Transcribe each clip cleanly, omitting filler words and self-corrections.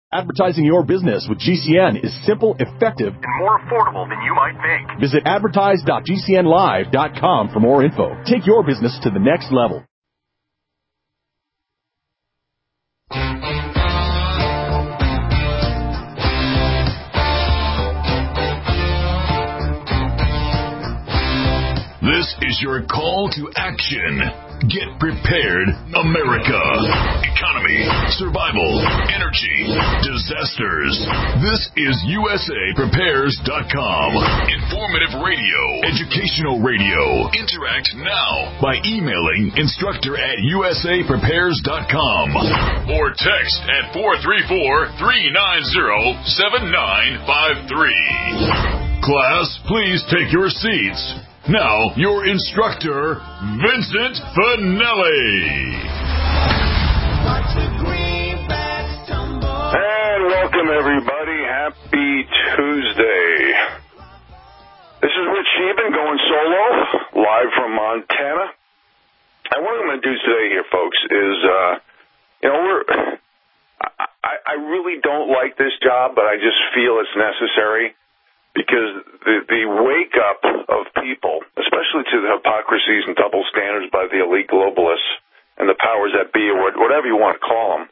Advertising your business with GCN is simple, effective, and more affordable than you might think. Visit advertise.gcnlive.com for more info. Take your business to the next level. This is your call to action. Get prepared, America. Economy, survival, energy, disasters. This is USAPrepares.com. Informative radio, educational radio. Interact now by emailing instructor@USAPrepares.com or text at 434-390-7953. Class, please take your seats. Now, your instructor, Vincent Finelli. And welcome, everybody. Happy Tuesday. This is Rich Sheehan going solo, live from Montana. And what I'm going to do today here, folks, is, I really don't like this job, but I just feel it's necessary. Because the wake-up of people, especially to the hypocrisies and double standards by the elite globalists and the powers that be, or whatever you want to call them,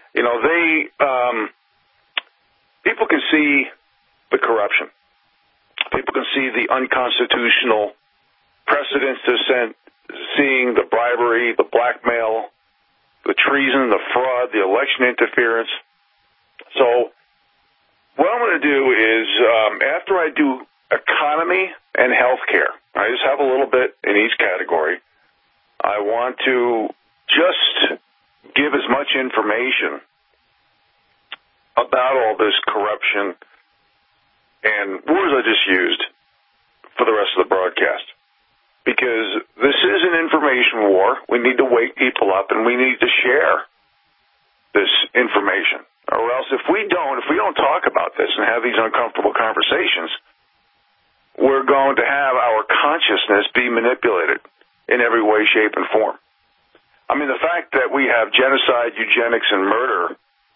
people can see the corruption. People can see the unconstitutional precedents they're seeing, the bribery, the blackmail, the treason, the fraud, the election interference. So what I'm going to do is, after I do economy and healthcare, I just have a little bit in each category, I want to just give as much information about all this corruption and words I just used for the rest of the broadcast. Because this is an information war. We need to wake people up, and we need to share this information. Or else if we don't talk about this and have these uncomfortable conversations, we're going to have our consciousness be manipulated in every way, shape, and form. I mean, the fact that we have genocide, eugenics, and murder,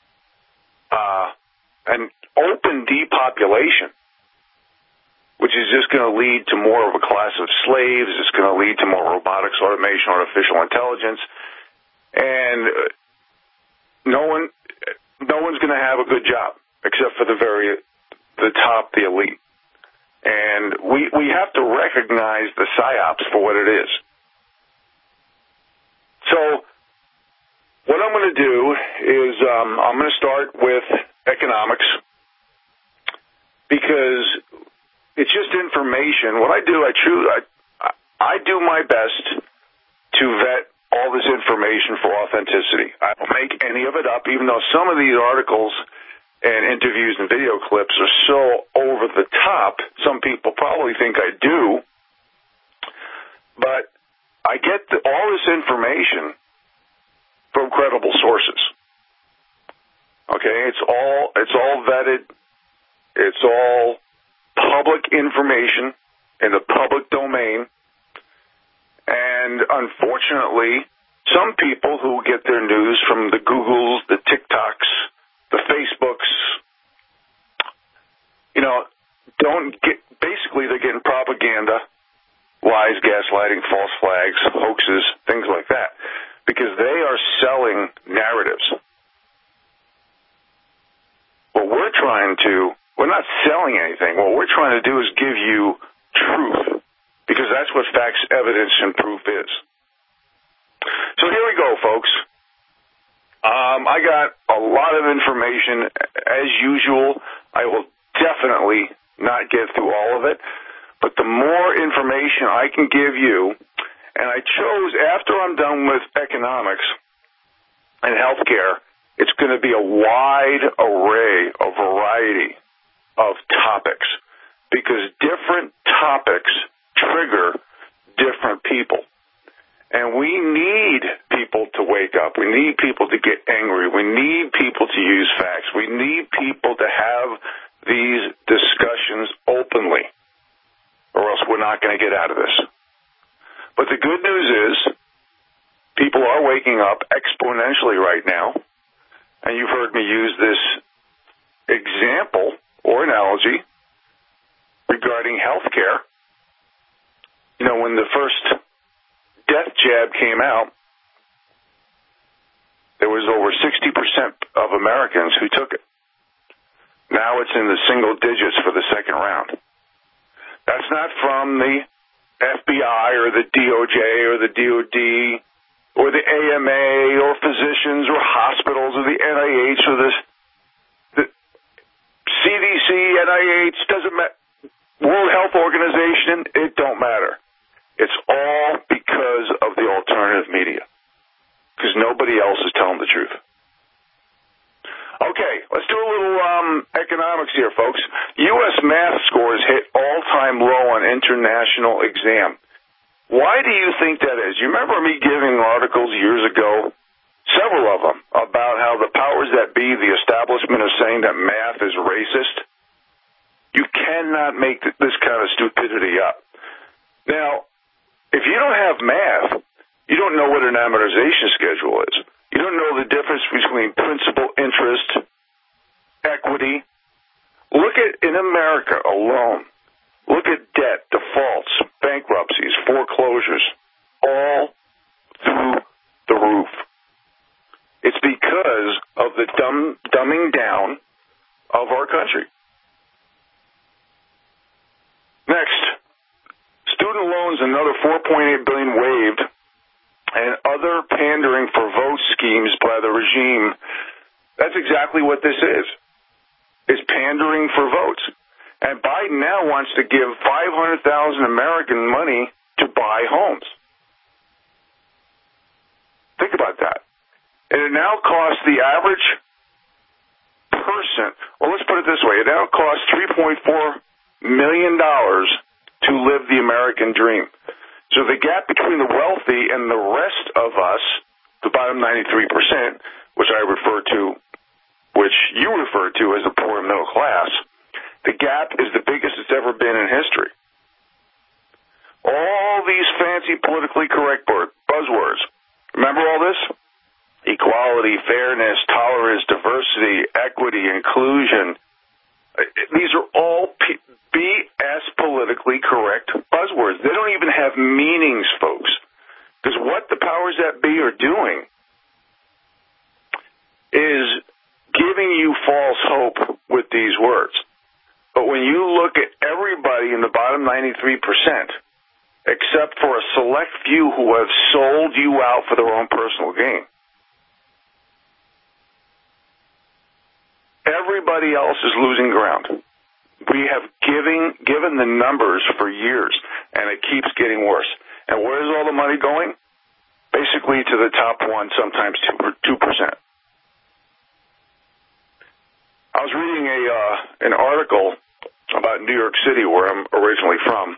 and open depopulation, which is just going to lead to more of a class of slaves, it's going to lead to more robotics, automation, artificial intelligence, and no one's going to have a good job except for the top, the elite. And we have to recognize the psyops for what it is. So what I'm going to do is I'm going to start with economics because it's just information. What I do, I do my best to vet all this information for authenticity. I don't make any of it up, even though some of these articles and interviews and video clips are so over the top. Some people probably think I do. But I get all this information from credible sources. Okay, it's all vetted. It's all public information in the public domain. And unfortunately, some people who get their news from the Googles, the TikToks, the Facebooks, basically they're getting propaganda, lies, gaslighting, false flags, hoaxes, things like that, because they are selling narratives. We're not selling anything. What we're trying to do is give you truth, because that's what facts, evidence, and proof is. So here we go, folks. I got a lot of information. As usual, I will definitely not get through all of it, but the more information I can give you, and I chose, after I'm done with economics and healthcare, it's going to be a wide array, a variety of topics, because different topics trigger different people. And we need people to wake up. We need people to get angry. We need people to use facts. We need people to have these discussions openly, or else we're not going to get out of this. But the good news is people are waking up exponentially right now. And you've heard me use this example or analogy regarding health care. You know, when the first death jab came out, there was over 60% of Americans who took it. Now it's in the single digits for the second round. That's not from the FBI or the DOJ or the DOD or the AMA or physicians or hospitals or the NIH or the CDC, NIH, doesn't matter. World Health Organization, it don't matter. It's all because of the alternative media. Because nobody else is telling the truth. Okay, let's do a little economics here, folks. U.S. math scores hit all-time low on international exam. Why do you think that is? You remember me giving articles years ago, several of them, about how the powers that be, the establishment, are saying that math is racist? You cannot make this kind of stupidity up. Now, if you don't have math, you don't know what an amortization schedule is. You don't know the difference between principal, interest, equity. Look at, in America alone, look at debt, defaults, bankruptcies, foreclosures, all through the roof. It's because of the dumbing down of our country. Next, student loans, another $4.8 billion waived, and other pandering for vote schemes by the regime. That's exactly what this is pandering for votes. And Biden now wants to give 500,000 American money to buy homes. Think about that. And it now costs the average person, well, let's put it this way, it now costs $3.4 million to live the American dream. So the gap between the wealthy and the rest of us, the bottom 93%, which you refer to as the poor and middle class, the gap is the biggest it's ever been in history. All these fancy politically correct buzzwords. Remember all this? Equality, fairness, tolerance, diversity, equity, inclusion. These are all BS politically correct buzzwords. They don't even have meanings, folks. Because what the powers that be are doing is giving you false hope with these words. But when you look at everybody in the bottom 93%, except for a select few who have sold you out for their own personal gain, everybody else is losing ground. We have given the numbers for years, and it keeps getting worse. And where is all the money going? Basically to the top 1, sometimes 2%. I was reading an article about New York City, where I'm originally from,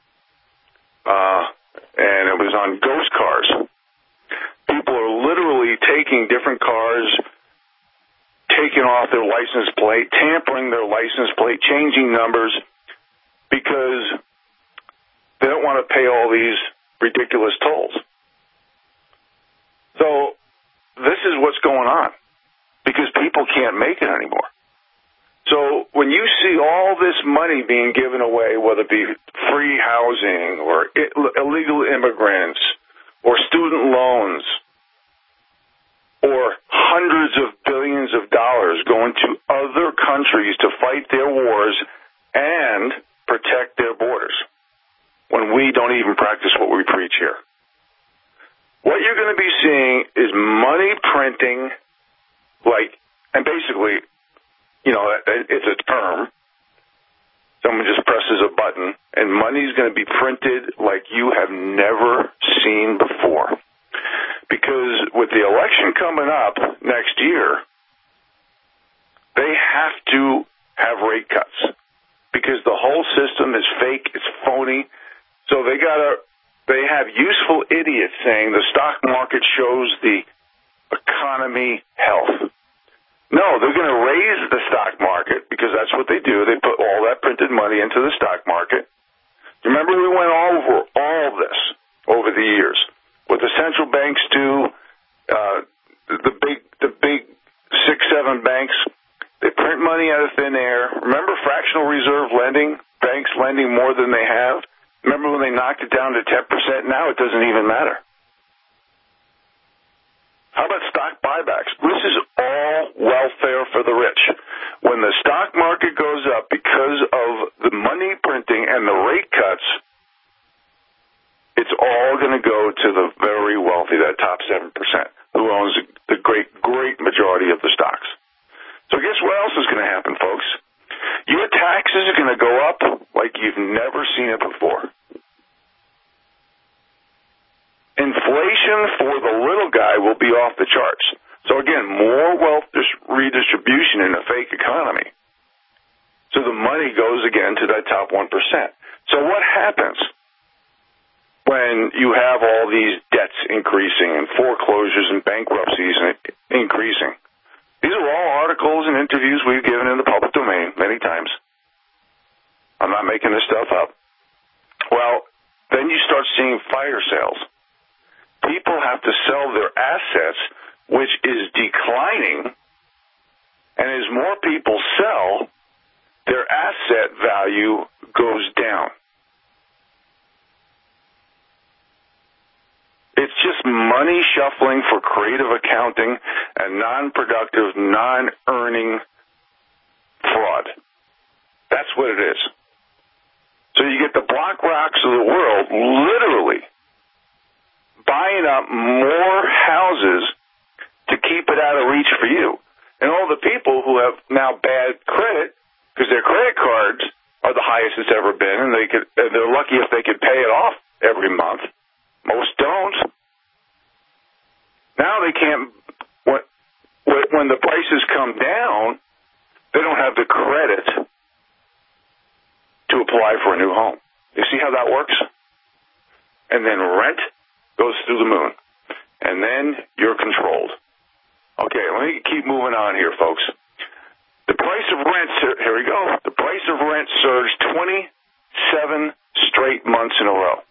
and it was on ghost cars. People are literally taking different cars, taking off their license plate, tampering their license plate, changing numbers, because they don't want to pay all these ridiculous tolls. So this is what's going on, because people can't make it anymore. So when you see all this money being given away, whether it be free housing or illegal immigrants or student loans or hundreds of billions of dollars going to other countries to fight their wars and protect their borders, when we don't even practice what we preach here, what you're going to be seeing is money printing, and basically, it's a term. Someone just presses a button, and money's going to be printed like you have never seen before. Because with the election coming up next year, they have to have rate cuts, because the whole system is fake, it's phony. So they have useful idiots saying the stock market shows the economy health. No, they're going to raise the stock market, because that's what they do. They put all that printed money into the stock market. Remember, we went over all this over the years. What the central banks do, the big 6-7 banks, they print money money out of thin air. Remember fractional reserve lending? Banks lending more than they have? Remember when they knocked it down to 10%? Now it doesn't even matter. How about stock buybacks? This is all welfare for the rich. When the stock market goes up because of the money printing and the rate cuts, it's all going to go to the very wealthy, that top 7%, who owns the great majority of the stocks. So guess what else is going to happen, folks? Your taxes are going to go up like you've never seen it before. Inflation for the little guy will be off the charts. So again, more wealth redistribution in a fake economy. So the money goes again to that top 1%. So what happens when you have all these debts increasing and foreclosures and bankruptcies increasing? These are all articles and interviews we've given in the public domain many times. I'm not making this stuff up. Well, then you start seeing fire sales. People have to sell their assets, which is declining, and as more people sell, their asset value goes down. It's just money shuffling for creative accounting and non-productive, non-earning fraud. That's what it is. So you get the BlackRocks of the world literally buying up more houses to keep it out of reach for you. And all the people who have now bad credit, because their credit cards are the highest it's ever been, and they're lucky if they could pay it off every month. Most don't. Now they can't, when the prices come down, they don't have the credit to apply for a new home. You see how that works? And then rent goes through the moon. And then you're controlled. Okay, let me keep moving on here, folks. The price of rent, here we go. The price of rent surged 27 straight months in a row.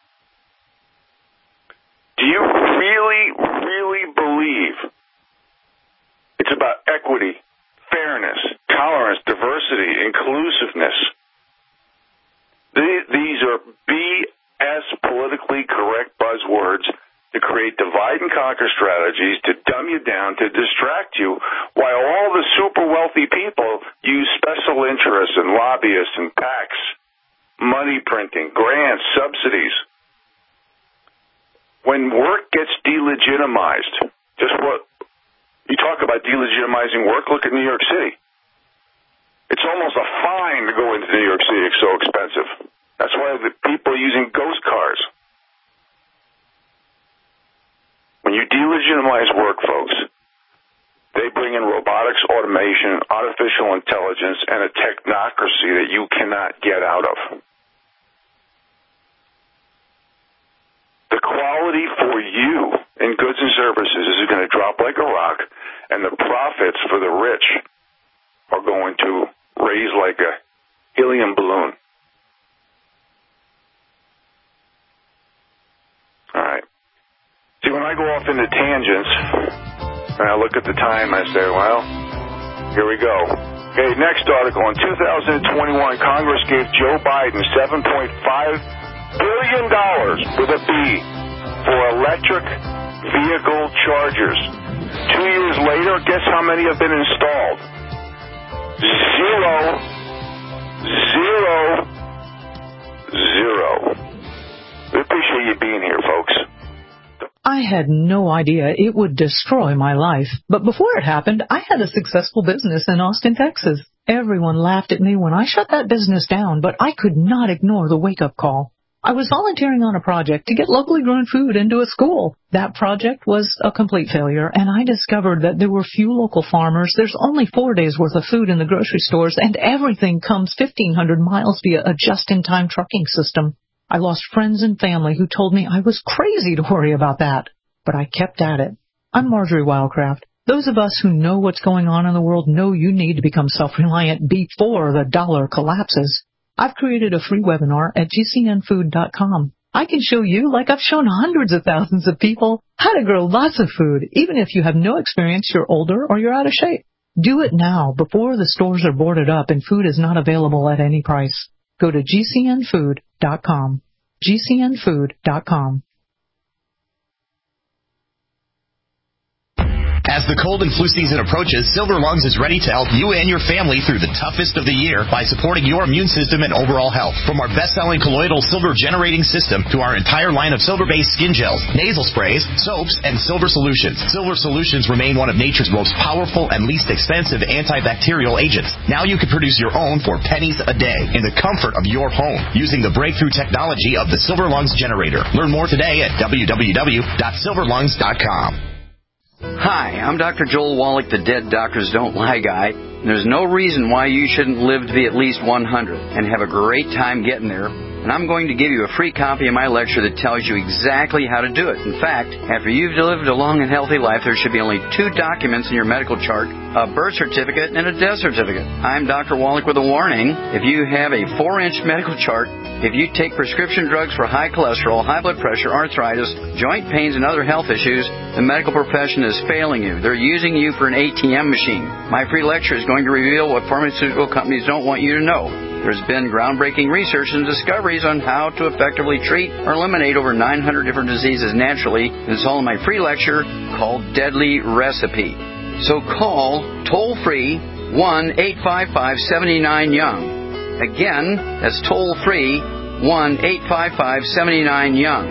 Do you really believe it's about equity, fairness, tolerance, diversity, inclusiveness? These are BS politically correct buzzwords to create divide and conquer strategies, to dumb you down, to distract you, while all the super wealthy people use special interests and lobbyists and PACs, money printing, grants, subsidies. When work gets delegitimized, just what you talk about delegitimizing work, look at New York City. It's almost a fine to go into New York City. It's so expensive. That's why the people are using ghost cars. When you delegitimize work, folks, they bring in robotics, automation, artificial intelligence, and a technocracy that you cannot get out of. The quality for you in goods and services is going to drop like a rock, and the profits for the rich are going to raise like a helium balloon. All right. See, when I go off into tangents, and I look at the time, I say, well, here we go. Okay, next article. In 2021, Congress gave Joe Biden $7.5 billion with a B for electric vehicle chargers. 2 years later, guess how many have been installed? Zero. We appreciate you being here, folks. I had no idea it would destroy my life. But before it happened, I had a successful business in Austin, Texas. Everyone laughed at me when I shut that business down, but I could not ignore the wake-up call. I was volunteering on a project to get locally grown food into a school. That project was a complete failure, and I discovered that there were few local farmers. There's only 4 days' worth of food in the grocery stores, and everything comes 1,500 miles via a just-in-time trucking system. I lost friends and family who told me I was crazy to worry about that. But I kept at it. I'm Marjorie Wildcraft. Those of us who know what's going on in the world know you need to become self-reliant before the dollar collapses. I've created a free webinar at gcnfood.com. I can show you, like I've shown hundreds of thousands of people, how to grow lots of food, even if you have no experience, you're older, or you're out of shape. Do it now before the stores are boarded up and food is not available at any price. Go to GCNfood.com. GCNfood.com. As the cold and flu season approaches, Silver Lungs is ready to help you and your family through the toughest of the year by supporting your immune system and overall health. From our best-selling colloidal silver generating system to our entire line of silver-based skin gels, nasal sprays, soaps, and silver solutions. Silver solutions remain one of nature's most powerful and least expensive antibacterial agents. Now you can produce your own for pennies a day in the comfort of your home using the breakthrough technology of the Silver Lungs generator. Learn more today at www.silverlungs.com. Hi, I'm Dr. Joel Wallach, the Dead Doctors Don't Lie guy. There's no reason why you shouldn't live to be at least 100 and have a great time getting there. And I'm going to give you a free copy of my lecture that tells you exactly how to do it. In fact, after you've lived a long and healthy life, there should be only 2 documents in your medical chart, a birth certificate and a death certificate. I'm Dr. Wallach with a warning. If you have a 4-inch medical chart, if you take prescription drugs for high cholesterol, high blood pressure, arthritis, joint pains, and other health issues, the medical profession is failing you. They're using you for an ATM machine. My free lecture is going to reveal what pharmaceutical companies don't want you to know. There's been groundbreaking research and discoveries on how to effectively treat or eliminate over 900 different diseases naturally. And it's all in my free lecture called Deadly Recipe. So call toll-free 1-855-79-YOUNG. Again, that's toll-free 1-855-79-YOUNG.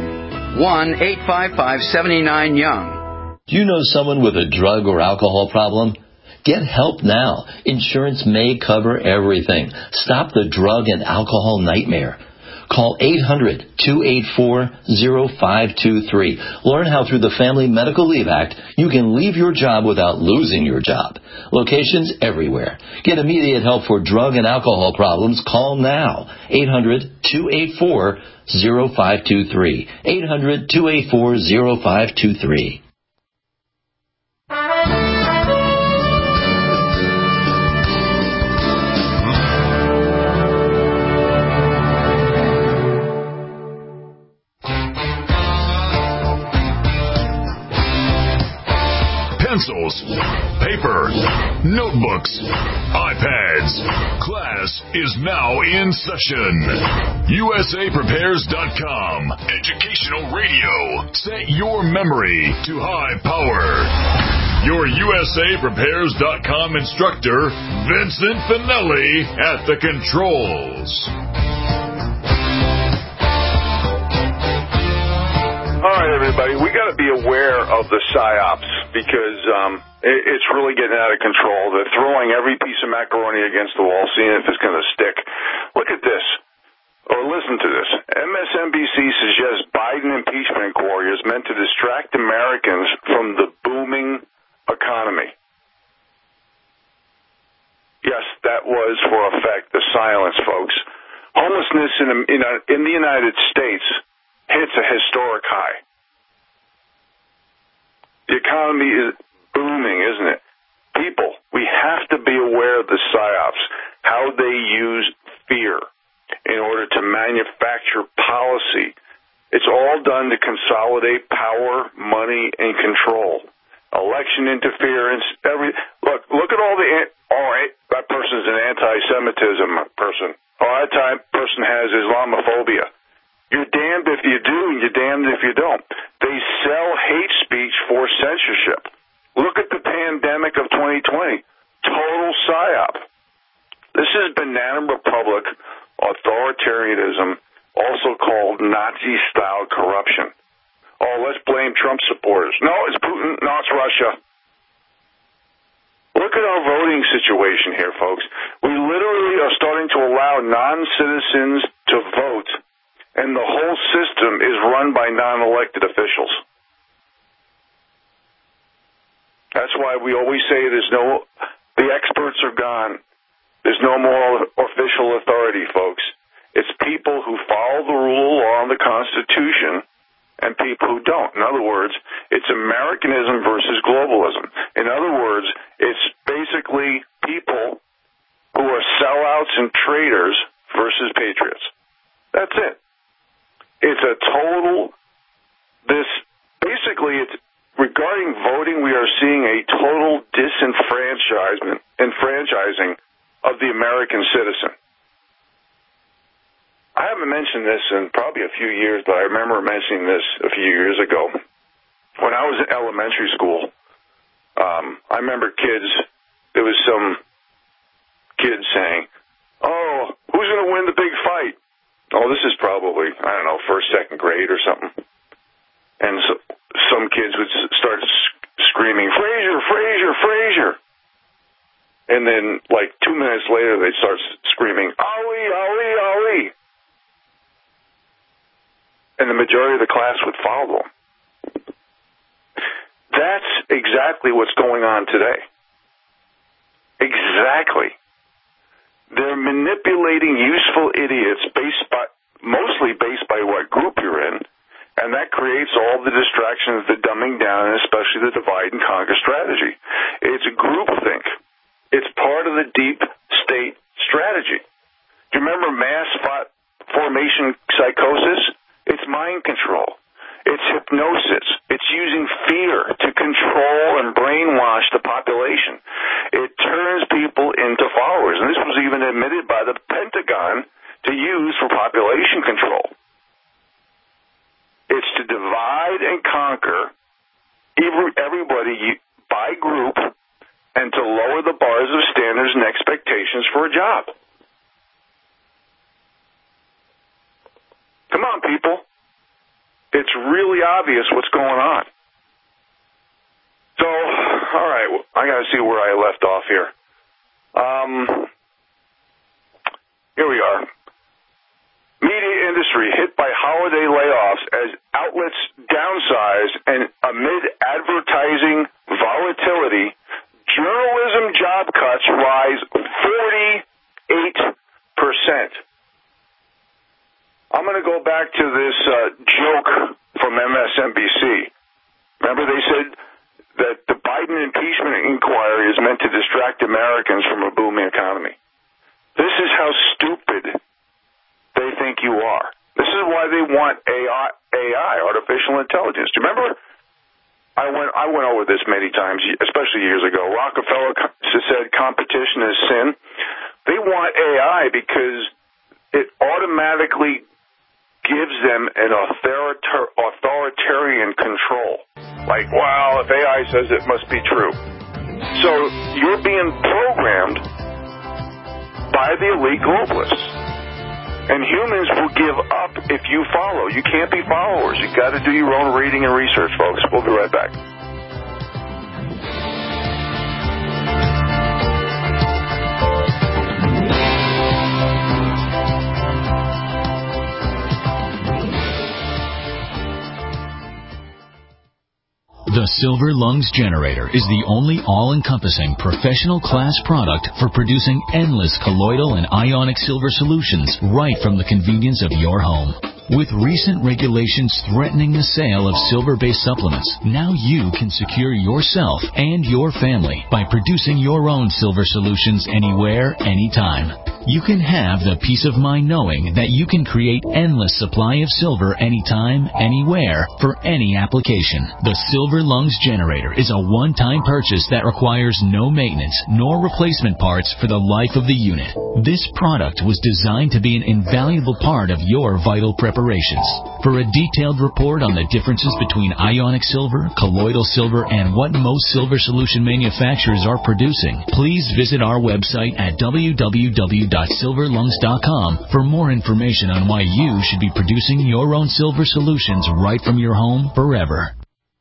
1-855-79-YOUNG. Do you know someone with a drug or alcohol problem? Get help now. Insurance may cover everything. Stop the drug and alcohol nightmare. Call 800-284-0523. Learn how through the Family Medical Leave Act you can leave your job without losing your job. Locations everywhere. Get immediate help for drug and alcohol problems. Call now. 800-284-0523. 800-284-0523. Pencils, paper, notebooks, iPads. Class is now in session. USAPrepares.com. Educational radio. Set your memory to high power. Your USAPrepares.com instructor, Vincent Finelli, at the controls. All right, everybody, we got to be aware of the PSYOPs because it's really getting out of control. They're throwing every piece of macaroni against the wall, seeing if it's going to stick. Look at this, or listen to this. MSNBC suggests Biden impeachment inquiry is meant to distract Americans from the booming economy. Yes, that was, for effect, the silence, folks. Homelessness in the United States hits a historic high. The economy is booming, isn't it? People, we have to be aware of the PSYOPs, how they use fear in order to manufacture policy. It's all done to consolidate power, money, and control. Election interference, look at all right, that person's an anti-Semitism person. That person has Islamophobia. You're damned if you do, and you're damned if you don't. They sell hate speech for censorship. Look at the pandemic of 2020. Total PSYOP. This is banana republic authoritarianism, also called Nazi-style corruption. Oh, let's blame Trump supporters. No, it's Putin. No, it's Russia. Look at our voting situation here, folks. We literally are starting to allow non-citizens to vote, and the whole system is run by non-elected officials. That's why we always say the experts are gone. There's no more official authority, folks. It's people who follow the rule of law and the Constitution and people who don't. In other words, it's Americanism versus globalism. In other words, it's basically people who are sellouts and traitors versus patriots. That's it. It's a total, it's regarding voting, we are seeing a total enfranchising of the American citizen. I haven't mentioned this in probably a few years, but I remember mentioning this a few years ago. When I was in elementary school, I remember there was some kids saying, "Oh, who's going to win the big fight?" Oh, this is probably, I don't know, first, second grade or something. And so some kids would start screaming, "Frazier, Frazier, Frazier." And then, like 2 minutes later, they'd start screaming, "Ali, Ali, Ali." And the majority of the class would follow them. That's exactly what's going on today. Exactly. They're manipulating useful idiots mostly based by what group you're in, and that creates all the distractions, the dumbing down, and especially the divide and conquer strategy. It's groupthink. It's part of the deep state strategy. Do you remember mass formation psychosis? It's mind control. It's hypnosis. It's using fear to control and brainwash the population. It turns people into followers. And this was even admitted by the Pentagon to use for population control. It's to divide and conquer everybody by group and to lower the bars of standards and expectations for a job. Come on, people. It's really obvious what's going on. So, all right, I got to see where I left off here. Here we are. Media industry hit by holiday layoffs as outlets downsize, and amid advertising volatility, journalism job cuts rise 48%. I'm going to go back to this joke from MSNBC. Remember they said that the Biden impeachment inquiry is meant to distract Americans from a booming economy. This is how stupid they think you are. This is why they want AI, artificial intelligence. Do you remember? I went over this many times, especially years ago. Rockefeller said competition is sin. They want AI because it automatically gives them an authoritarian control. Like, well, if AI says it must be true. So you're being programmed by the elite globalists. And humans will give up if you follow. You can't be followers. You've got to do your own reading and research, folks. We'll be right back. The Silver Lungs Generator is the only all-encompassing professional class product for producing endless colloidal and ionic silver solutions right from the convenience of your home. With recent regulations threatening the sale of silver-based supplements, now you can secure yourself and your family by producing your own silver solutions anywhere, anytime. You can have the peace of mind knowing that you can create endless supply of silver anytime, anywhere, for any application. The Silver Lungs Generator is a one-time purchase that requires no maintenance nor replacement parts for the life of the unit. This product was designed to be an invaluable part of your vital preparations. For a detailed report on the differences between ionic silver, colloidal silver, and what most silver solution manufacturers are producing, please visit our website at www.silverlungs.com for more information on why you should be producing your own silver solutions right from your home forever.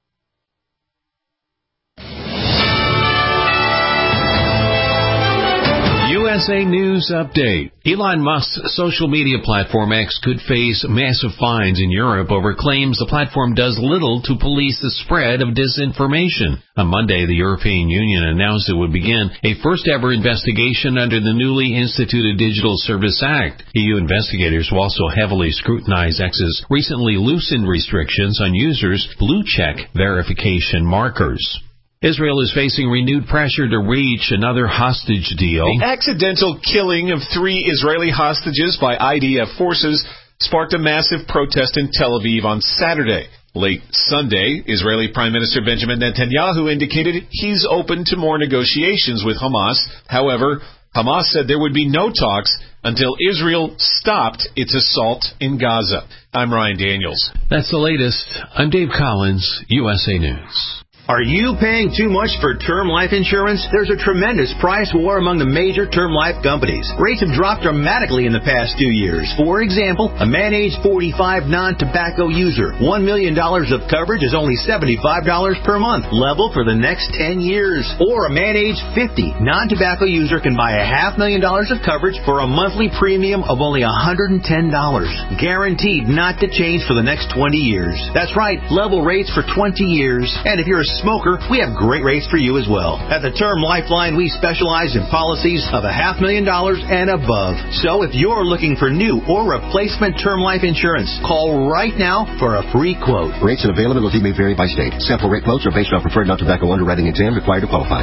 USA News Update. Elon Musk's social media platform X could face massive fines in Europe over claims the platform does little to police the spread of disinformation. On Monday, the European Union announced it would begin a first-ever investigation under the newly instituted Digital Service Act. EU investigators will also heavily scrutinize X's recently loosened restrictions on users' blue-check verification markers. Israel is facing renewed pressure to reach another hostage deal. The accidental killing of 3 Israeli hostages by IDF forces sparked a massive protest in Tel Aviv on Saturday. Late Sunday, Israeli Prime Minister Benjamin Netanyahu indicated he's open to more negotiations with Hamas. However, Hamas said there would be no talks until Israel stopped its assault in Gaza. I'm Ryan Daniels. That's the latest. I'm Dave Collins, USA News. Are you paying too much for term life insurance? There's a tremendous price war among the major term life companies. Rates have dropped dramatically in the past 2 years. For example, a man age 45 non-tobacco user, $1 million of coverage is only $75 per month, level for the next 10 years. Or a man age 50 non-tobacco user can buy $500,000 of coverage for a monthly premium of only $110, guaranteed not to change for the next 20 years. That's right, level rates for 20 years. And if you're a smoker, we have great rates for you as well. At the Term Lifeline, we specialize in policies of $500,000 and above. So if you're looking for new or replacement term life insurance, call right now for a free quote. Rates and availability may vary by state. Sample rate quotes are based on preferred non-tobacco underwriting exam required to qualify.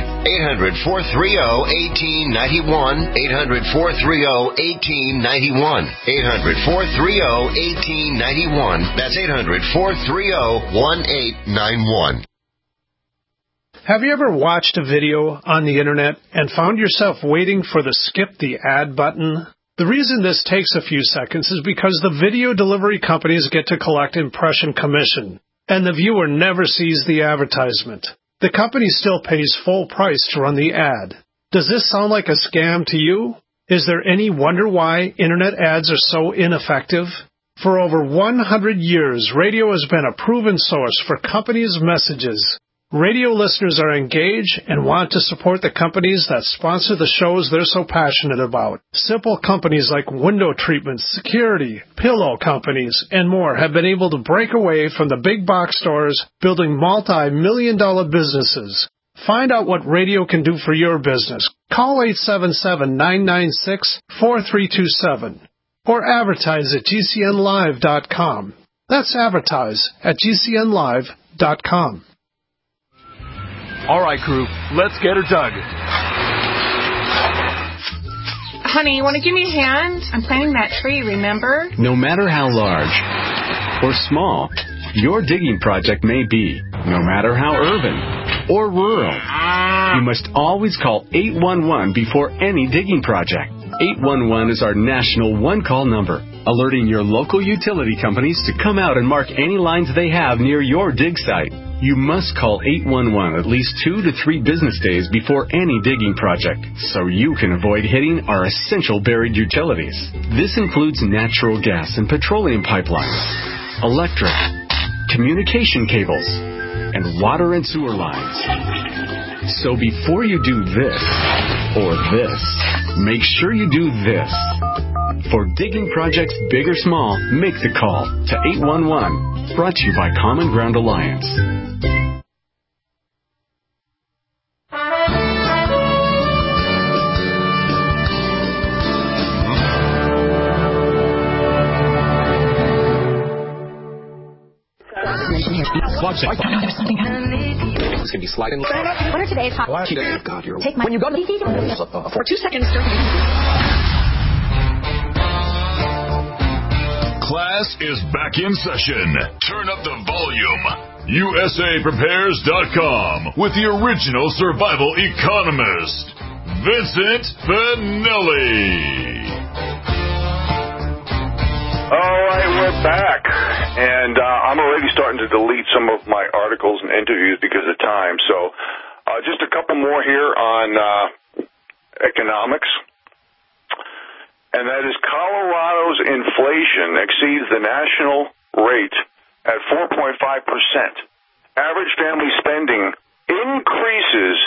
800-430-1891. 800-430-1891. 800-430-1891. That's 800-430-1891. Have you ever watched a video on the internet and found yourself waiting for the skip the ad button? The reason this takes a few seconds is because the video delivery companies get to collect impression commission, and the viewer never sees the advertisement. The company still pays full price to run the ad. Does this sound like a scam to you? Is there any wonder why internet ads are so ineffective? For over 100 years, radio has been a proven source for companies' messages. Radio listeners are engaged and want to support the companies that sponsor the shows they're so passionate about. Simple companies like window treatments, security, pillow companies, and more have been able to break away from the big box stores, building multi-million-dollar businesses. Find out what radio can do for your business. Call 877-996-4327 or advertise at GCNlive.com. That's advertise at GCNlive.com. All right, crew, let's get her dug. Honey, you want to give me a hand? I'm planting that tree, remember? No matter how large or small your digging project may be, no matter how urban or rural, you must always call 811 before any digging project. 811 is our national one-call number, alerting your local utility companies to come out and mark any lines they have near your dig site. You must call 811 at least 2 to 3 business days before any digging project, so you can avoid hitting our essential buried utilities. This includes natural gas and petroleum pipelines, electric, communication cables, and water and sewer lines. So before you do this or this, make sure you do this. For digging projects big or small, make the call to 811. Brought to you by Common Ground Alliance. There's something happening. It's going to be sliding. What are today's hot? God, you're... Take my... When you go to the... For 2 seconds, Class is back in session. Turn up the volume. USAPrepares.com with the original survival economist, Vincent Finelli. All right, we're back. And I'm already starting to delete some of my articles and interviews because of time. So just a couple more here on economics. And that is Colorado's inflation exceeds the national rate at 4.5%. Average family spending increases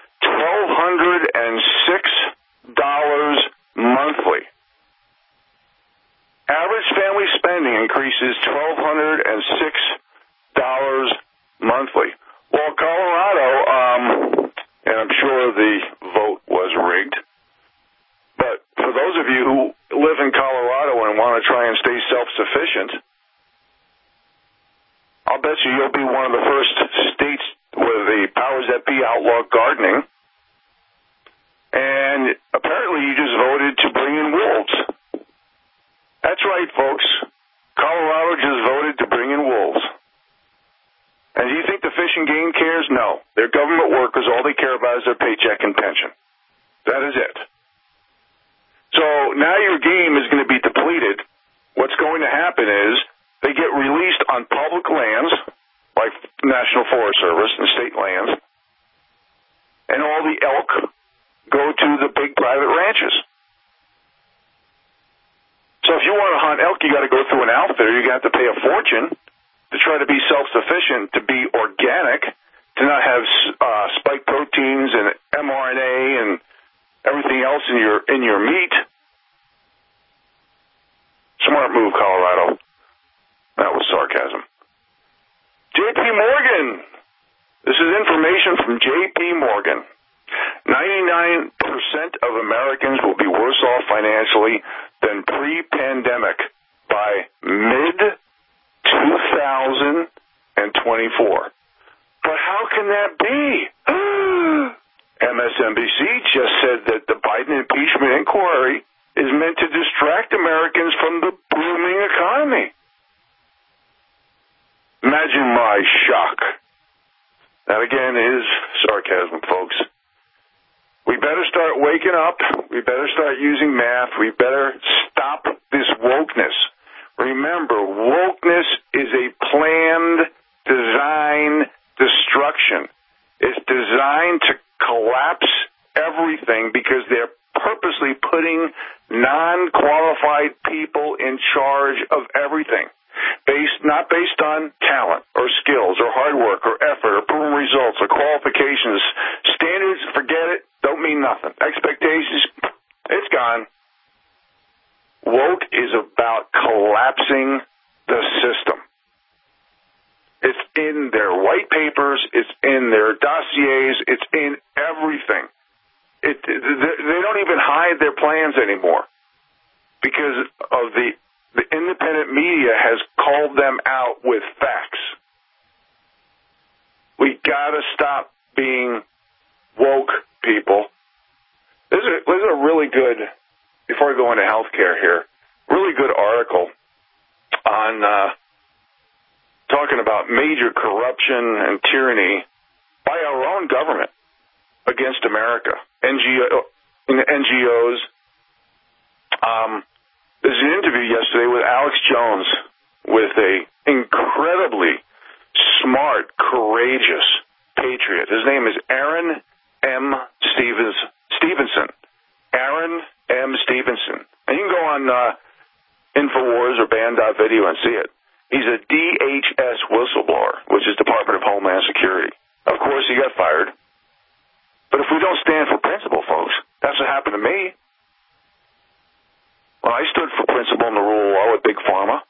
$1,206 monthly. Average family spending increases $1,206 monthly. Well, Colorado, and I'm sure the vote was rigged, but for those of you who live in Colorado and want to try and stay self-sufficient, I'll bet you'll be one of the first states where the powers that be outlaw gardening. And apparently you just voted to bring in wolves. That's right, folks. Colorado just voted to bring in wolves. government workers, all they care about is their paycheck and pension. That is it. So now your game is going to be depleted. What's going to happen is they get released on public lands, like National Forest Service and state lands, and all the elk go to the big private ranches. So if you want to hunt elk, you got to go through an outfitter. You got to pay a fortune to try to be self-sufficient, to be organic, to not have spike proteins and mRNA and everything else in your meat. Smart move, Colorado. That was sarcasm. J.P. Morgan. This is information from J.P. Morgan. 99% of Americans will be worse off financially than pre-pandemic by mid-2024. But how can that be? MSNBC just said that the Biden impeachment inquiry is meant to distract Americans from the booming economy. Imagine my shock. That, again, is sarcasm, folks. We better start waking up. We better start using math. We better stop this wokeness. Remember, wokeness is a planned design destruction. It's designed to collapse everything because they're purposely putting non-qualified people in charge of everything. Not based on talent or skills or hard work or effort or proven results or qualifications. Standards, forget it, don't mean nothing. Expectations, it's gone. Woke is about collapsing the system. It's in their white papers, it's in their dossiers, it's in everything. They don't even hide their plans anymore because of the independent media has called them out with facts. We gotta stop being woke, people. There's a really good, before I go into healthcare here, really good article on talking about major corruption and tyranny by our own government against America. NGOs. There's an interview yesterday with Alex Jones, with a incredibly smart, courageous patriot. His name is Aaron M. Stevenson. Aaron M. Stevenson. And you can go on Infowars or Band.video and see it. He's a DHS whistleblower, which is Department of Homeland Security. Of course, he got fired. But if we don't stand for principle, folks, that's what happened to me. Well, I stood for principle and the rule of law with Big Pharma.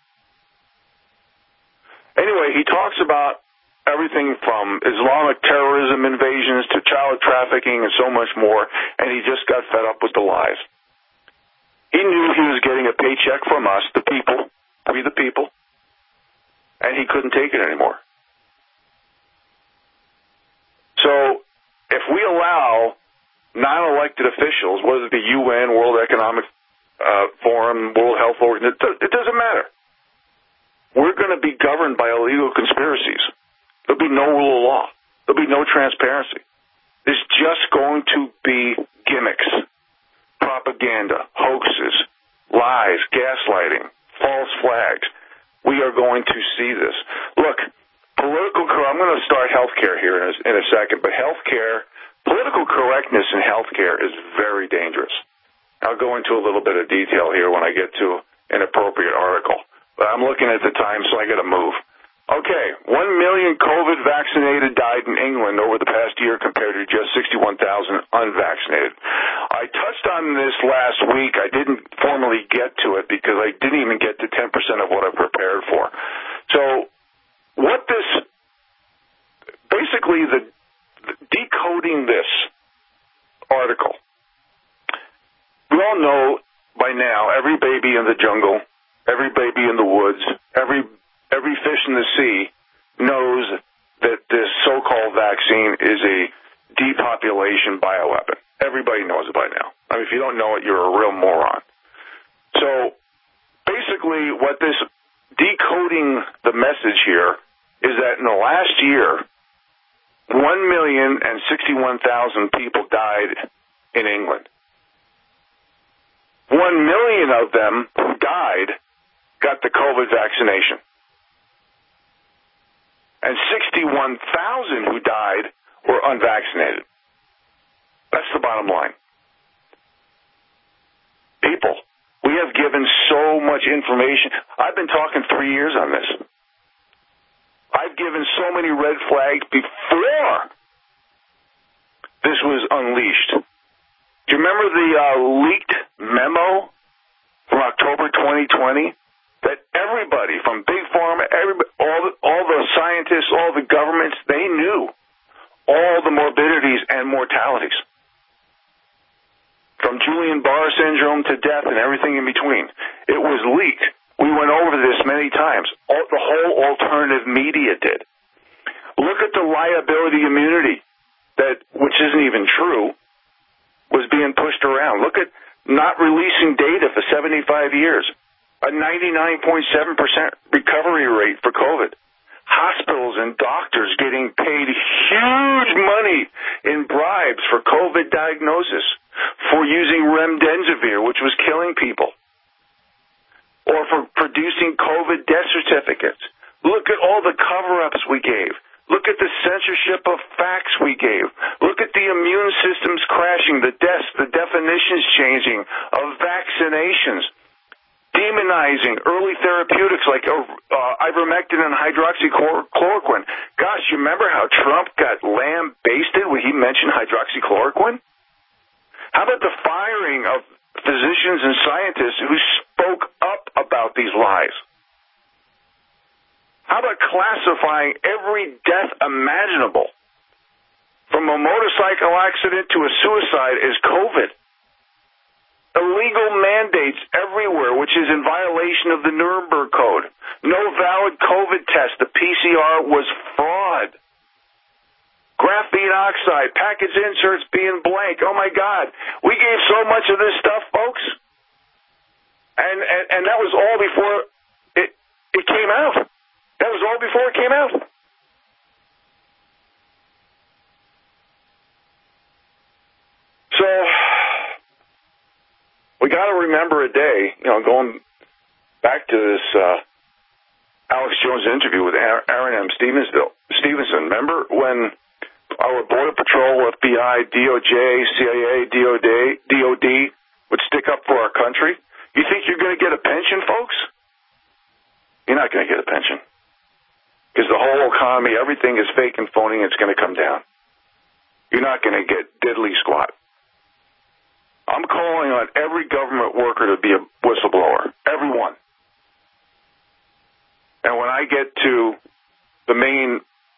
Anyway, he talks about everything from Islamic terrorism invasions to child trafficking and so much more, and he just got fed up with the lies. He knew he was getting a paycheck from us, the people, we the people, and he couldn't take it anymore. So if we allow non-elected officials, whether it be UN, World Economic Forum, World Health Organization, it doesn't matter. We're going to be governed by illegal conspiracies. There'll be no rule of law. There'll be no transparency. It's just going to be gimmicks, propaganda, hoaxes, lies, gaslighting, false flags. We are going to see this. Look, I'm going to start healthcare here in a second, but political correctness in healthcare is very dangerous. I'll go into a little bit of detail here when I get to an appropriate article. But I'm looking at the time, so I got to move. Okay, 1 million COVID vaccinated died in England over the past year compared to just 61,000 unvaccinated. I touched on this last week. I didn't formally get to it because I didn't even get to 10% of what I prepared for. So what this, basically decoding this article, we all know by now every baby in the jungle, every baby in the woods, every fish in the sea knows that this so-called vaccine is a depopulation bioweapon. Everybody knows it by now. I mean, if you don't know it, you're a real moron. So basically what this decoding the message here is that in the last year, 1,061,000 people died in England. 1 million of them who died got the COVID vaccination. And 61,000 who died were unvaccinated. That's the bottom line. People, we have given so much information. I've been talking 3 years on this. I've given so many red flags before this was unleashed. Do you remember the leaked memo from October 2020 that everybody from Big Pharma, all the scientists, all the governments, they knew all the morbidities and mortalities, from Guillain-Barré syndrome to death and everything in between. It was leaked. We went over this many times. The whole alternative media did. Look at the liability immunity, which isn't even true, was being pushed around. Look at not releasing data for 75 years. A 99.7% recovery rate for COVID. Hospitals and doctors getting paid huge money in bribes for COVID diagnosis, for using remdesivir, which was killing people, or for producing COVID death certificates. Look at all the cover-ups we gave. Look at the censorship of facts we gave. Look at the immune systems crashing, the deaths, the definitions changing of vaccinations, demonizing early therapeutics like ivermectin and hydroxychloroquine. Gosh, you remember how Trump got lambasted when he mentioned hydroxychloroquine? How about the firing of physicians and scientists who spoke up about these lies? How about classifying every death imaginable, from a motorcycle accident to a suicide, as COVID? Illegal mandates everywhere, which is in violation of the Nuremberg Code. No valid COVID test. The PCR was fraud. Graphene oxide, package inserts being blank. Oh, my God. We gave so much of this stuff, folks. And that was all before it came out. That was all before it came out. So we got to remember a day, going back to this Alex Jones interview with Aaron M. Stevenson. Remember when our Border Patrol, FBI, DOJ, CIA, DOD would stick up for our country? You think you're going to get a pension, folks? You're not going to get a pension. Because the whole economy, everything is fake and phony, and it's going to come down. You're not going to get diddly squat. I'm calling on every government worker to be a whistleblower. Everyone. And when I get to the main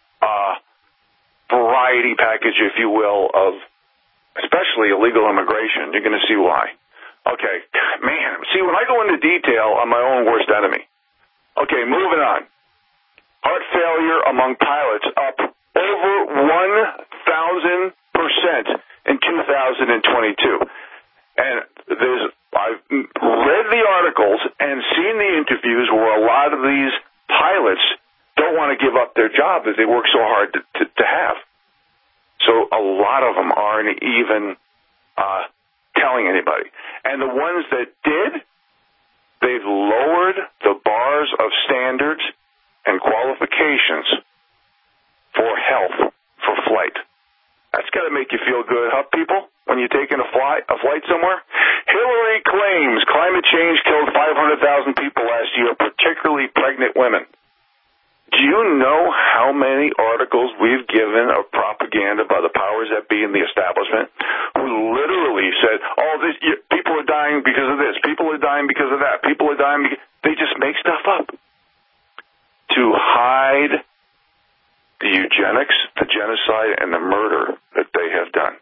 variety package, if you will, of especially illegal immigration, you're going to see why. Okay, man. See, when I go into detail, I'm my own worst enemy. Okay, moving on. Heart failure among pilots up over 1,000% in 2022. And I've read the articles and seen the interviews where a lot of these pilots don't want to give up their job that they work so hard to have. So a lot of them aren't even telling anybody. And the ones that did, they've lowered the bars of standards and qualifications for health for flight. That's got to make you feel good, huh, people, when you're taking a flight somewhere? Hillary claims climate change killed 500,000 people last year, particularly pregnant women. Do you know how many articles we've given of propaganda by the powers that be in the establishment who literally said, people are dying because of this, people are dying because of that, people are dying because... They just make stuff up to hide the eugenics, the genocide, and the murder that they have done.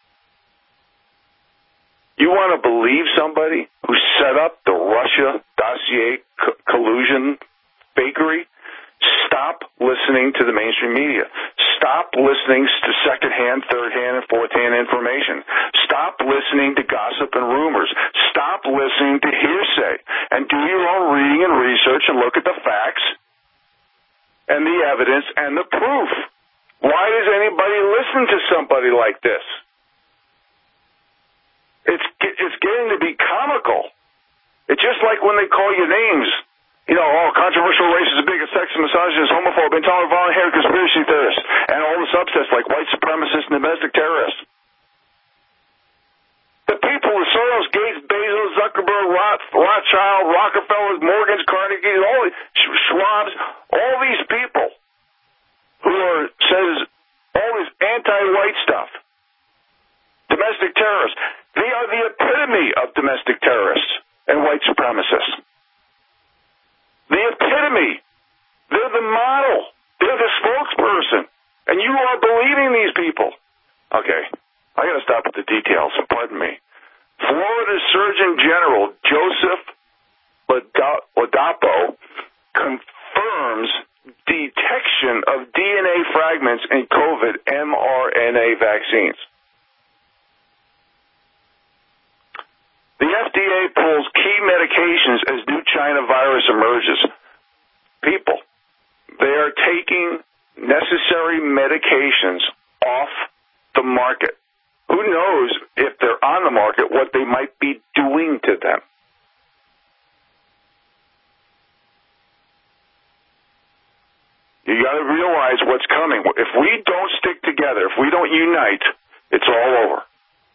You want to believe somebody who set up the Russia dossier collusion fakery? Stop listening to the mainstream media. Stop listening to second-hand, third-hand, and fourth-hand information. Stop listening to gossip and rumors. Stop listening to hearsay. And do your own reading and research and look at the facts and the evidence and the proof. Why does anybody listen to somebody like this? It's getting to be comical. It's just like when they call you names. You know, controversial racist, bigot, sexist, misogynist, homophobe, intolerant, violent, hair, conspiracy theorist, and all the subsets like white supremacist and domestic terrorist. The people, the Soros, Gates, Bezos, Zuckerberg, Rothschild, Rockefeller, Morgans, Carnegie, all Schwab's, all these people who says all this anti-white stuff, domestic terrorists, they are the epitome of domestic terrorists and white supremacists. The epitome. They're the model. They're the spokesperson. And you are believing these people. Okay, I got to stop with the details, pardon me. Florida Surgeon General Joseph Ladapo confirms detection of DNA fragments in COVID mRNA vaccines. The FDA pulls key medications as new China virus emerges. People, they are taking necessary medications off the market. Who knows if they're on the market, what they might be doing to them. You got to realize what's coming. If we don't stick together, if we don't unite, it's all over.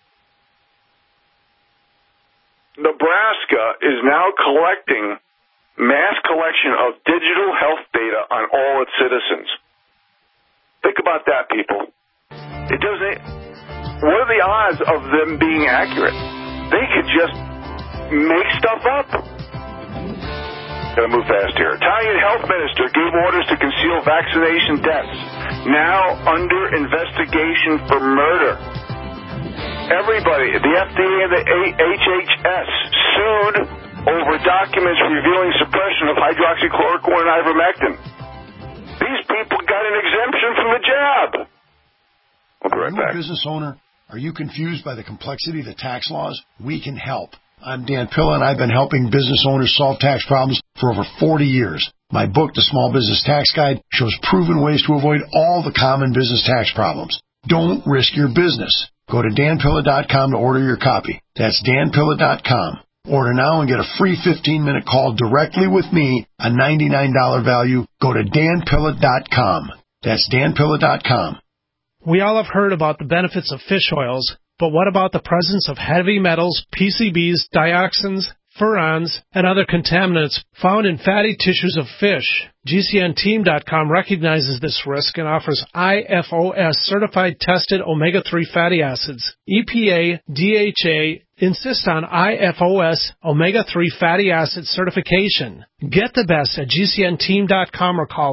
Nebraska is now collecting mass collection of digital health data on all its citizens. Think about that, people. It doesn't. What are the odds of them being accurate? They could just make stuff up. Gotta move fast here. Italian health minister gave orders to conceal vaccination deaths. Now under investigation for murder. Everybody, the FDA and the HHS sued over documents revealing suppression of hydroxychloroquine and ivermectin. These people got an exemption from the jab. We'll be right back. Are you a business owner? Are you confused by the complexity of the tax laws? We can help. I'm Dan Pilla, and I've been helping business owners solve tax problems for over 40 years. My book, The Small Business Tax Guide, shows proven ways to avoid all the common business tax problems. Don't risk your business. Go to danpilla.com to order your copy. That's danpilla.com. Order now and get a free 15-minute call directly with me, a $99 value. Go to danpilla.com. That's danpilla.com. We all have heard about the benefits of fish oils, but what about the presence of heavy metals, PCBs, dioxins, furans, and other contaminants found in fatty tissues of fish? GCNteam.com recognizes this risk and offers IFOS certified tested omega-3 fatty acids. EPA, DHA insist on IFOS omega-3 fatty acid certification. Get the best at GCNteam.com or call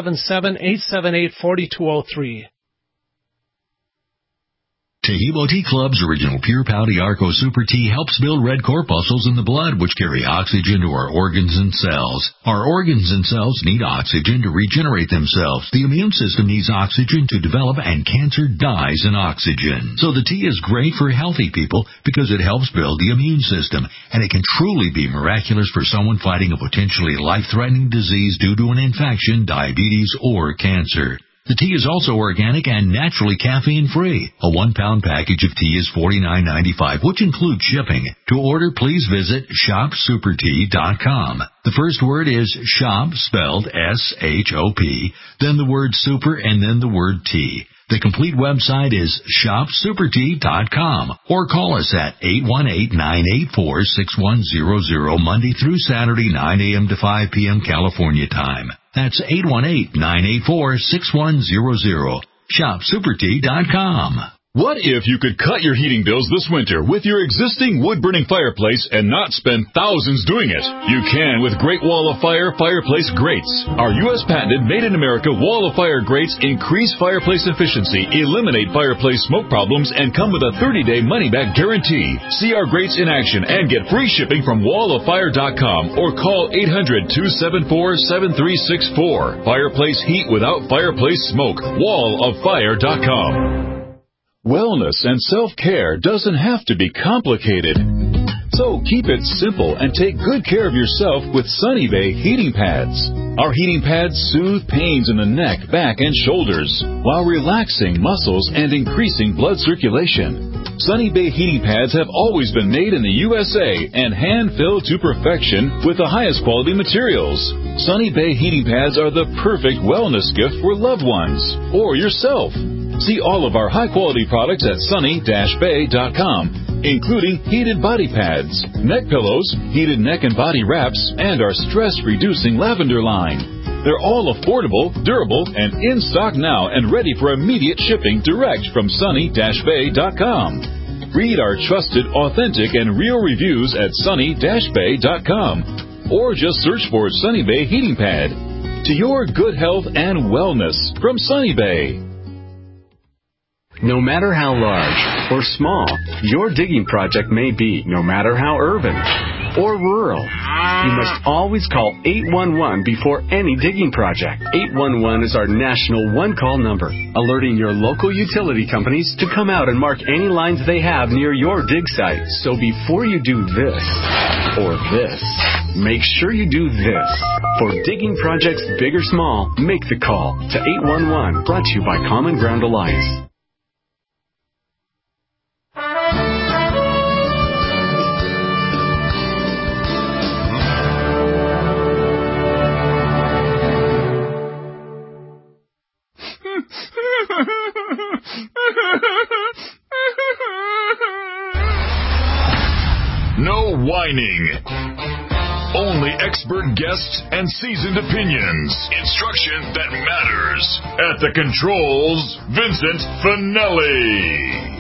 877-878-4203. Tehebo Tea Club's original Pure Pouty Arco Super Tea helps build red corpuscles in the blood, which carry oxygen to our organs and cells. Our organs and cells need oxygen to regenerate themselves. The immune system needs oxygen to develop, and cancer dies in oxygen. So the tea is great for healthy people because it helps build the immune system, and it can truly be miraculous for someone fighting a potentially life-threatening disease due to an infection, diabetes, or cancer. The tea is also organic and naturally caffeine-free. A 1-pound package of tea is $49.95, which includes shipping. To order, please visit shopsupertea.com. The first word is shop, spelled S-H-O-P, then the word super, and then the word tea. The complete website is shopsupertea.com, or call us at 818-984-6100, Monday through Saturday, 9 a.m. to 5 p.m. California time. That's 818-984-6100. ShopSuperTea.com. What if you could cut your heating bills this winter with your existing wood-burning fireplace and not spend thousands doing it? You can with Great Wall of Fire fireplace grates. Our U.S. patented made-in-America Wall of Fire grates increase fireplace efficiency, eliminate fireplace smoke problems, and come with a 30-day money-back guarantee. See our grates in action and get free shipping from walloffire.com or call 800-274-7364. Fireplace heat without fireplace smoke. Walloffire.com. Wellness and self-care doesn't have to be complicated. So keep it simple and take good care of yourself with Sunny Bay heating pads. Our heating pads soothe pains in the neck, back, and shoulders while relaxing muscles and increasing blood circulation. Sunny Bay heating pads have always been made in the USA and hand-filled to perfection with the highest quality materials. Sunny Bay heating pads are the perfect wellness gift for loved ones or yourself. See all of our high-quality products at sunny-bay.com, including heated body pads, neck pillows, heated neck and body wraps, and our stress-reducing lavender line. They're all affordable, durable, and in stock now and ready for immediate shipping direct from sunny-bay.com. Read our trusted, authentic, and real reviews at sunny-bay.com or just search for Sunny Bay Heating Pad. To your good health and wellness from Sunny Bay. No matter how large or small your digging project may be, no matter how urban or rural, you must always call 811 before any digging project. 811 is our national one-call number, alerting your local utility companies to come out and mark any lines they have near your dig site. So before you do this or this, make sure you do this. For digging projects big or small, make the call to 811, brought to you by Common Ground Alliance. No whining. Only expert guests and seasoned opinions. Instruction that matters. At the controls, Vincent Finelli.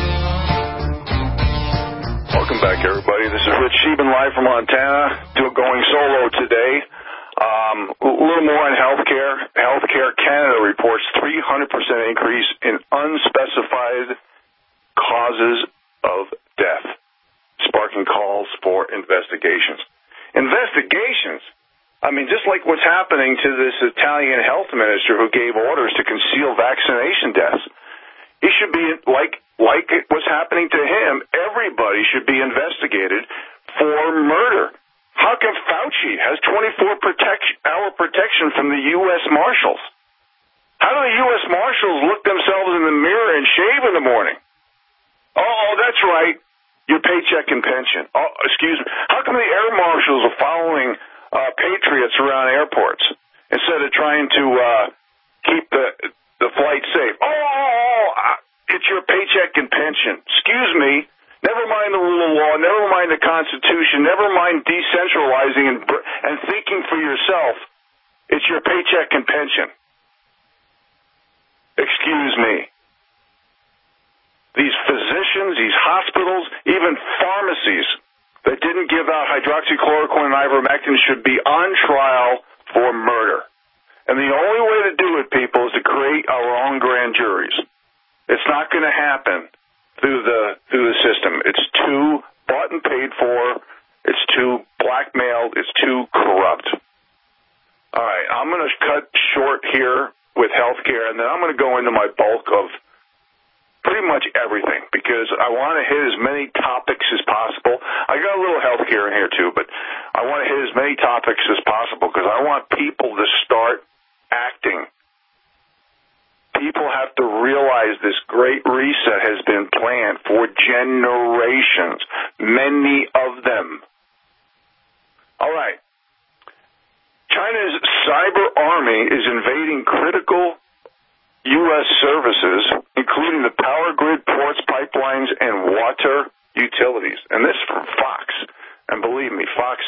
Welcome back, everybody. This is Rich Sheehan live from Montana. Going solo today. A little more on healthcare. Healthcare Canada reports 300% increase in unspecified causes of death, sparking calls for investigations. Investigations? I mean, just like what's happening to this Italian health minister who gave orders to conceal vaccination deaths. He should be, like what's happening to him, everybody should be investigated for murder. How come Fauci has 24-hour protection from the U.S. Marshals? How do the U.S. Marshals look themselves in the mirror and shave in the morning? Oh, that's right. Your paycheck and pension. Oh, excuse me. How come the air marshals are following patriots around airports instead of trying to keep the flight safe? It's your paycheck and pension. Excuse me. Never mind the rule of law. Never mind the Constitution. Never mind decentralizing and thinking for yourself. It's your paycheck and pension. Excuse me. These physicians, these hospitals, even pharmacies that didn't give out hydroxychloroquine and ivermectin should be on trial for murder. And the only way to do it, people, is to create our own grand juries. It's not going to happen through the system. It's too bought and paid for. It's too blackmailed. It's too corrupt. All right, I'm going to cut short here with healthcare, and then I'm going to go into my bulk of pretty much everything, because I want to hit as many topics as possible. I got a little healthcare in here too, but I want to hit as many topics as possible because I want people to start acting. People have to realize this great reset has been planned for generations, many of them. All right. China's cyber army is invading critical U.S. services, including the power grid, ports, pipelines, and water utilities. And this from Fox. And believe me, Fox,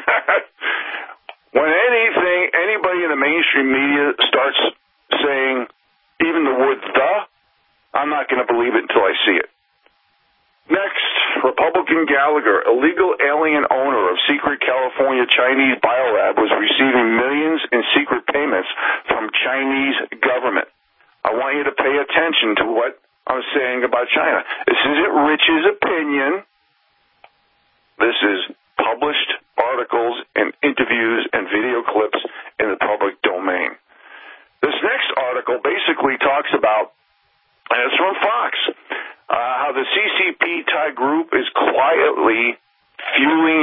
when anybody in the mainstream media starts saying even the word "the," I'm not going to believe it until I see it. Next, Republican Gallagher, illegal alien owner of secret California Chinese biolab, was receiving millions in secret payments from Chinese government. I want you to pay attention to what I'm saying about China. This isn't Rich's opinion. This is published articles and interviews and video clips in the public domain. This next article basically talks about, and it's from Fox, how the CCP Thai group is quietly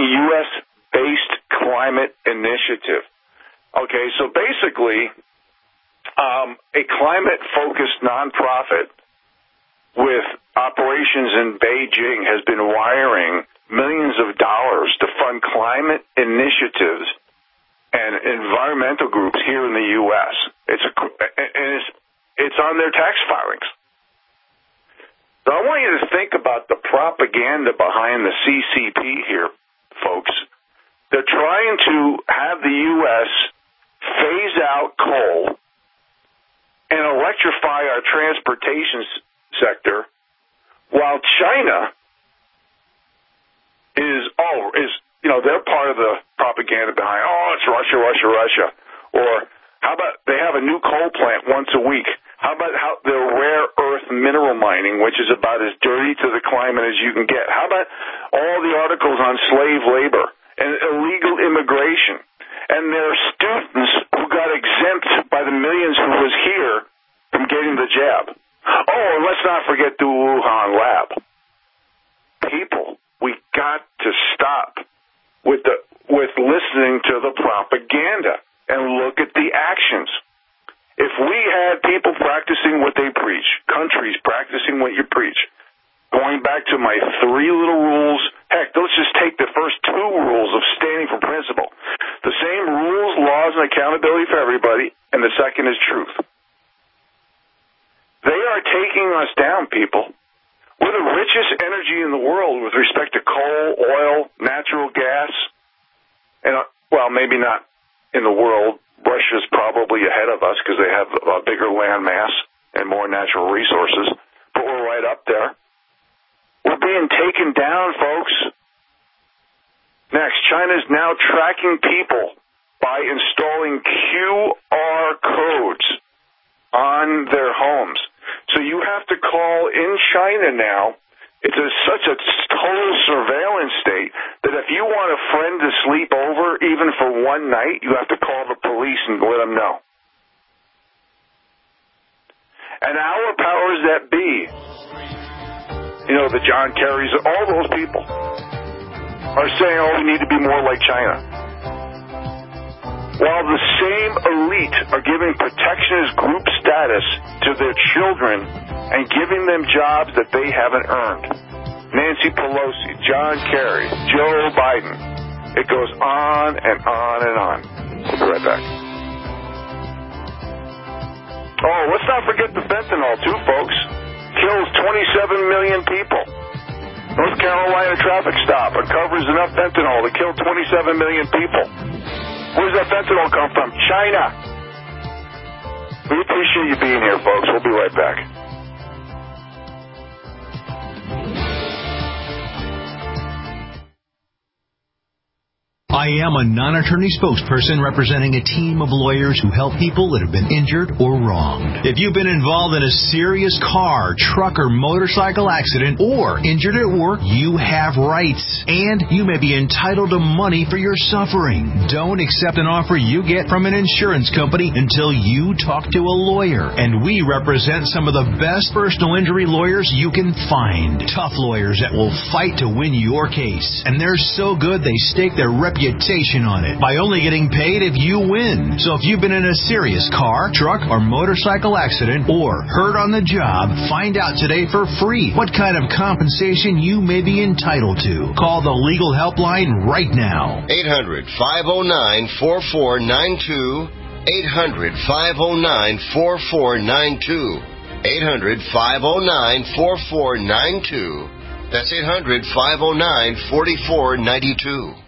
U.S.-based climate initiative. Okay, so basically, a climate-focused nonprofit with operations in Beijing has been wiring millions of dollars to fund climate initiatives and environmental groups here in the U.S. It's on their tax filings. So I want you to think about the propaganda behind the CCP here, folks. They're trying to have the U.S. phase out coal and electrify our transportation sector, while China is they're part of the propaganda behind, it's Russia. Or how about they have a new coal plant once a week? How about their rare earth mineral mining, which is about as dirty to the climate as you can get? How about all the articles on slave labor and illegal immigration and their students who got exempt by the millions who was here from getting the jab? Oh, and let's not forget the Wuhan lab. People, we got to stop with listening to the propaganda and look at the actions. If we had people practicing what they preach, countries practicing what you preach, going back to my 3 little rules, heck, let's just take the first 2 rules of standing for principle. The same rules, laws, and accountability for everybody, and the second is truth. They are taking us down, people. We're the richest energy in the world with respect to coal, oil, natural gas, and, well, maybe not in the world. Russia's probably ahead of us because they have a bigger land mass and more natural resources, but we're right up there. We're being taken down, folks. Next, China's now tracking people by installing QR codes on their homes. So you have to call in China now. It's such a total surveillance state that if you want a friend to sleep over, even for one night, you have to call the police and let them know. And our powers that be, the John Kerrys, all those people, are saying, we need to be more like China. While the same elite are giving protectionist group status to their children and giving them jobs that they haven't earned. Nancy Pelosi, John Kerry, Joe Biden. It goes on and on and on. We'll be right back. Oh, let's not forget the fentanyl, too, folks. Kills 27 million people. North Carolina traffic stop uncovers enough fentanyl to kill 27 million people. Where does that fentanyl come from? China. We appreciate you being here, folks. We'll be right back. I am a non-attorney spokesperson representing a team of lawyers who help people that have been injured or wronged. If you've been involved in a serious car, truck, or motorcycle accident or injured at work, you have rights, and you may be entitled to money for your suffering. Don't accept an offer you get from an insurance company until you talk to a lawyer, and we represent some of the best personal injury lawyers you can find. Tough lawyers that will fight to win your case, and they're so good they stake their reputation on it by only getting paid if you win. So if you've been in a serious car, truck, or motorcycle accident or hurt on the job, find out today for free what kind of compensation you may be entitled to. Call the legal helpline right now. 800-509-4492. 800-509-4492. 800-509-4492. That's 800-509-4492.